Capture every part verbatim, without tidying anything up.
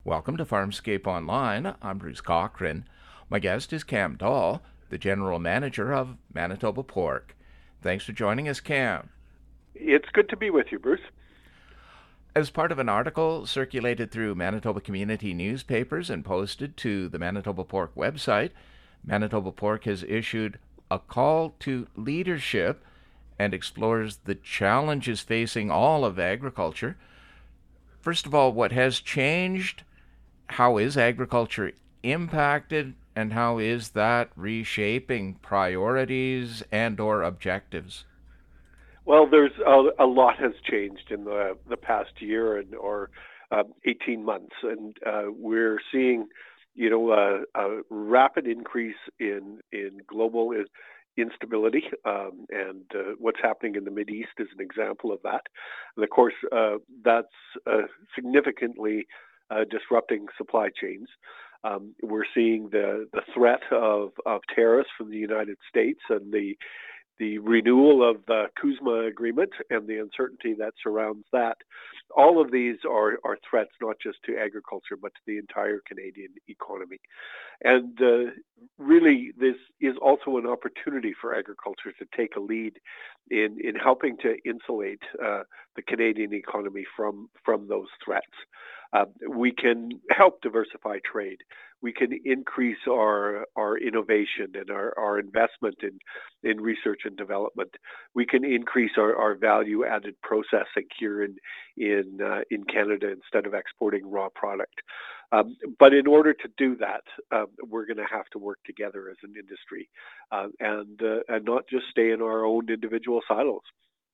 Welcome to Farmscape Online. I'm Bruce Cochran. My guest is Cam Dahl, the General Manager of Manitoba Pork. Thanks for joining us, Cam. It's good to be with you, Bruce. As part of an article circulated through Manitoba community newspapers and posted to the Manitoba Pork website, Manitoba Pork has issued a call to leadership and explores the challenges facing all of agriculture. First of all, what has changed? How is agriculture impacted, and how is that reshaping priorities and or objectives? Well, there's a, a lot has changed in the the past year and or um, eighteen months, and uh, we're seeing, you know, a, a rapid increase in in global instability, um, and uh, what's happening in the Mid East is an example of that. And of course, uh, that's uh, significantly uh, disrupting supply chains. Um, we're seeing the the threat of of tariffs from the United States and the the renewal of the CUSMA agreement and the uncertainty that surrounds that. All of these are, are threats not just to agriculture, but to the entire Canadian economy. And uh, really, this is also an opportunity for agriculture to take a lead in, in helping to insulate uh, the Canadian economy from, from those threats. Uh, we can help diversify trade. We can increase our our innovation and our, our investment in, in research and development. We can increase our, our value added processing here in in uh, in Canada instead of exporting raw product. Um, but in order to do that, um, we're going to have to work together as an industry uh, and uh, and not just stay in our own individual silos.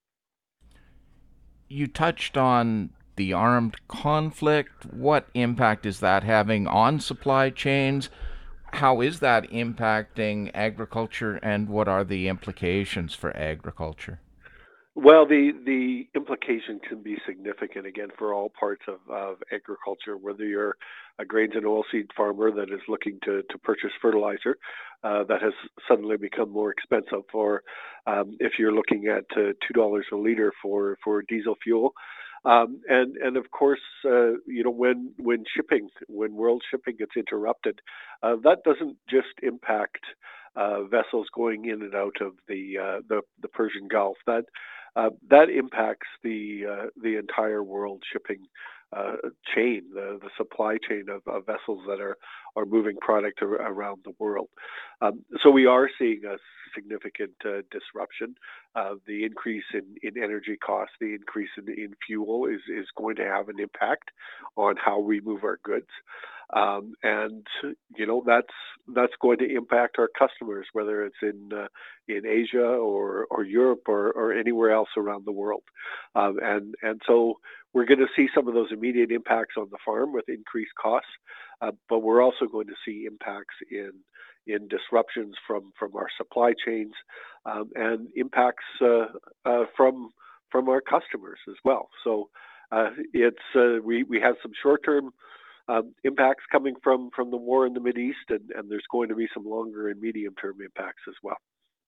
You touched on the armed conflict. What impact is that having on supply chains? How is that impacting agriculture, and what are the implications for agriculture? Well, the the implication can be significant again for all parts of, of agriculture, whether you're a grains and oilseed farmer that is looking to, to purchase fertilizer uh, that has suddenly become more expensive, or um, if you're looking at uh, two dollars a liter for, for diesel fuel. Um, and and of course, uh, you know, when when shipping, when world shipping gets interrupted, uh, that doesn't just impact uh, vessels going in and out of the uh, the, the Persian Gulf. That uh, that impacts the uh, the entire world shipping uh, chain, the, the supply chain of, of vessels that are are moving product ar- around the world. Um, so we are seeing a significant uh, disruption. Uh, the increase in, in energy costs, the increase in, in fuel is, is going to have an impact on how we move our goods. Um, and you know that's that's going to impact our customers, whether it's in uh, in Asia or, or Europe or, or anywhere else around the world. Um, and and so we're going to see some of those immediate impacts on the farm with increased costs, uh, but we're also going to see impacts in in disruptions from, from our supply chains um, and impacts uh, uh, from from our customers as well. So uh, it's uh, we we have some short term um, impacts coming from, from the war in the Middle East, and, and there's going to be some longer and medium term impacts as well.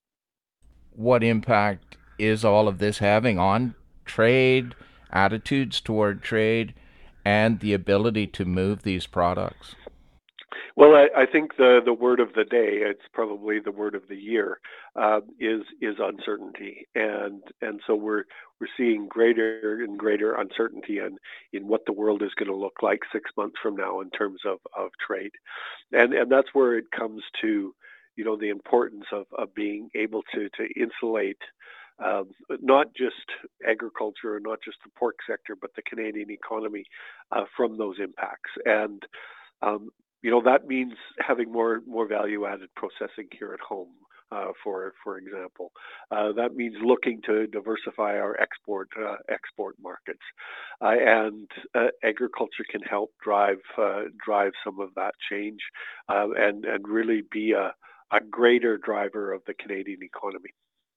What impact is all of this having on trade, attitudes toward trade, and the ability to move these products? Well, I, I think the, the word of the day, it's probably the word of the year, uh, is is uncertainty, and and so we're we're seeing greater and greater uncertainty in, in what the world is going to look like six months from now in terms of, of trade, and and that's where it comes to, you know, the importance of, of being able to to insulate um, not just agriculture or not just the pork sector, but the Canadian economy uh, from those impacts. And um, you know, that means having more more value added processing here at home. Uh, for for example, uh, that means looking to diversify our export uh, export markets, uh, and uh, agriculture can help drive uh, drive some of that change, uh, and and really be a a greater driver of the Canadian economy.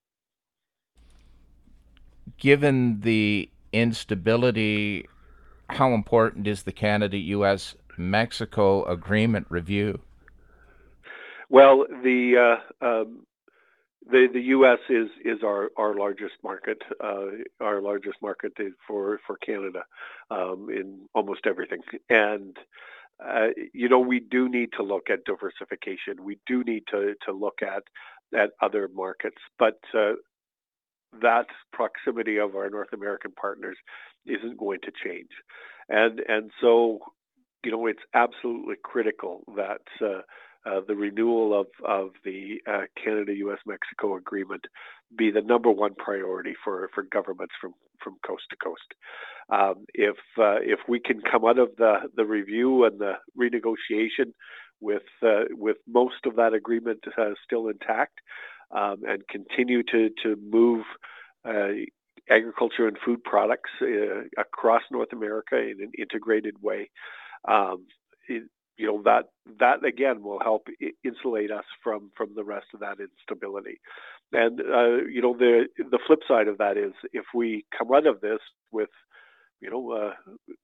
Given the instability, how important is the Canada U S Mexico agreement review? Well, the uh, um, The the U S is is our our largest market, uh, our largest market for for Canada um, in almost everything, and uh, you know, we do need to look at diversification. We do need to to look at at other markets, but uh, that proximity of our North American partners isn't going to change, and and so you know it's absolutely critical that uh, uh, the renewal of of the uh, Canada-U S Mexico agreement be the number one priority for for governments from from coast to coast. Um, if uh, if we can come out of the the review and the renegotiation with uh, with most of that agreement uh, still intact, um, and continue to to move uh, agriculture and food products uh, across North America in an integrated way, um, it, you know that that again will help insulate us from from the rest of that instability. And uh, you know the the flip side of that is if we come out of this with you know uh,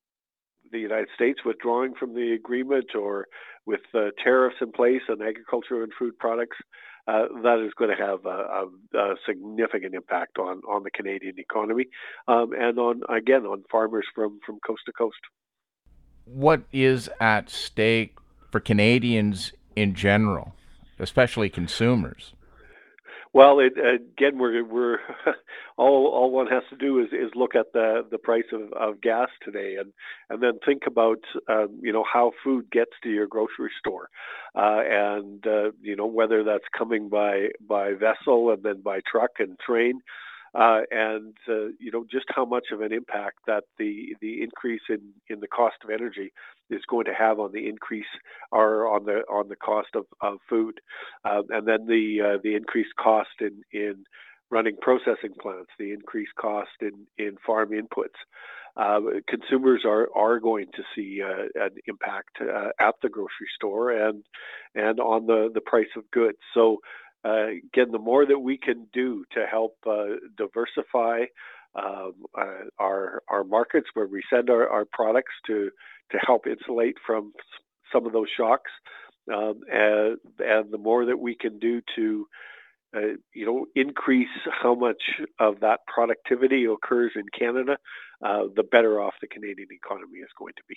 the United States withdrawing from the agreement, or with uh, tariffs in place on agriculture and food products, uh, that is going to have a, a, a significant impact on, on the Canadian economy, um, and on, again, on farmers from, from coast to coast. What is at stake for Canadians in general, especially consumers? Well, it, again, we're we're all all one has to do is, is look at the, the price of, of gas today, and, and then think about um, you know how food gets to your grocery store, uh, and uh, you know whether that's coming by by vessel and then by truck and train, uh, and uh, you know just how much of an impact that the the increase in, in the cost of energy is going to have on the increase or on the on the cost of, of food, um, and then the uh, the increased cost in, in running processing plants, the increased cost in, in farm inputs. Uh, consumers are, are going to see uh, an impact uh, at the grocery store and and on the, the price of goods. So uh, again, the more that we can do to help uh, diversify um, uh, our our markets where we send our, our products to to help insulate from some of those shocks, um, and, and the more that we can do to, uh, you know, increase how much of that productivity occurs in Canada, uh, the better off the Canadian economy is going to be.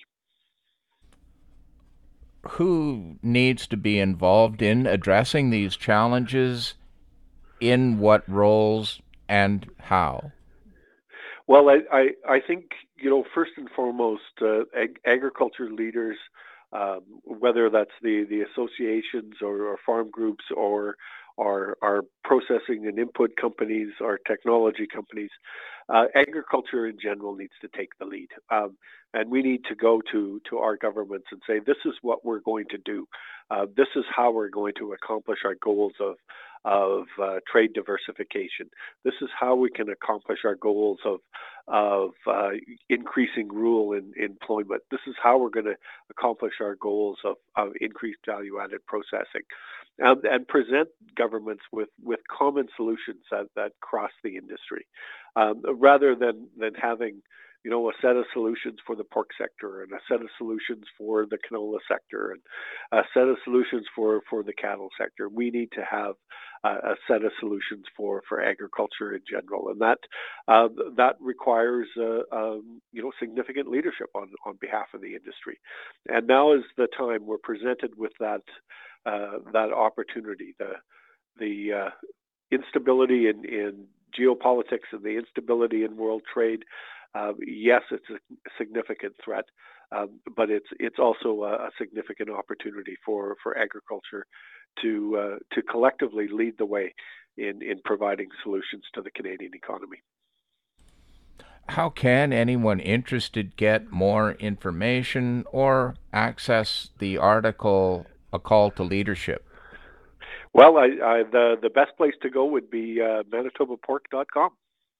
Who needs to be involved in addressing these challenges? In what roles and how? Well, I, I, I think, you know, first and foremost, uh, ag- agriculture leaders, um, whether that's the, the associations or, or farm groups or our, our processing and input companies, our technology companies, uh, agriculture in general needs to take the lead. Um, and we need to go to, to our governments and say, this is what we're going to do. Uh, this is how we're going to accomplish our goals of of uh, trade diversification. This is how we can accomplish our goals of of uh, increasing rural in, employment. This is how we're going to accomplish our goals of, of increased value-added processing, um, and present governments with, with common solutions that, that cross the industry, um, rather than than having you know, a set of solutions for the pork sector and a set of solutions for the canola sector and a set of solutions for, for the cattle sector. We need to have uh, a set of solutions for, for agriculture in general. And that uh, that requires, uh, um, you know, significant leadership on, on behalf of the industry. And now is the time we're presented with that, uh, that opportunity, the, the uh, instability in, in geopolitics and the instability in world trade. Uh, yes, it's a significant threat, um, but it's it's also a, a significant opportunity for, for agriculture to uh, to collectively lead the way in, in providing solutions to the Canadian economy. How can anyone interested get more information or access the article, A Call to Leadership? Well, I, I, the, the best place to go would be uh, manitoba pork dot com.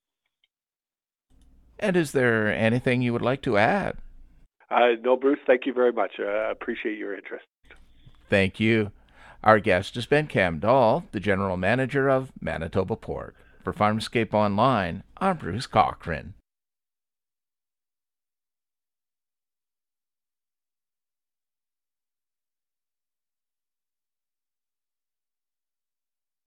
And is there anything you would like to add? Uh, no, Bruce, thank you very much. I uh, appreciate your interest. Thank you. Our guest has been Cam Dahl, the General Manager of Manitoba Pork. For Farmscape Online, I'm Bruce Cochran.